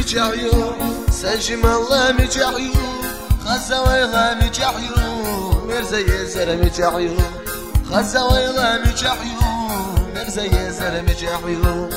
مجاهيو سجم الله مجاهيو خزوي الله مجاهيو مرزا يزر مجاهيو خزوي الله مجاهيو مرزا يزر مجاهيو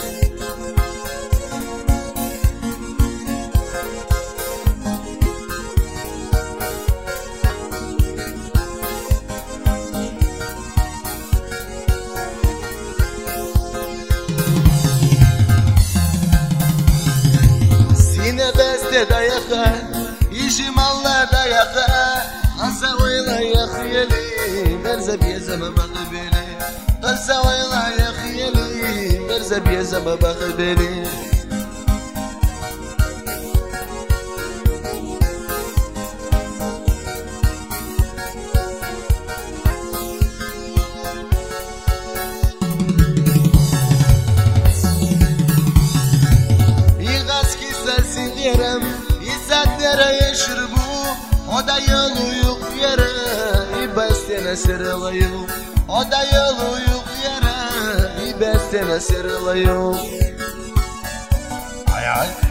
Beste dayağı, işim Allah dayağı Hasavayla yakıyeli, merze bir zeme bakı beni Hasavayla yakıyeli, merze bir zeme bakı beni İzzatlara şırbu O da yolu yok yere İbestene sarılayım O da yolu yok yere İbestene sarılayım Ay ay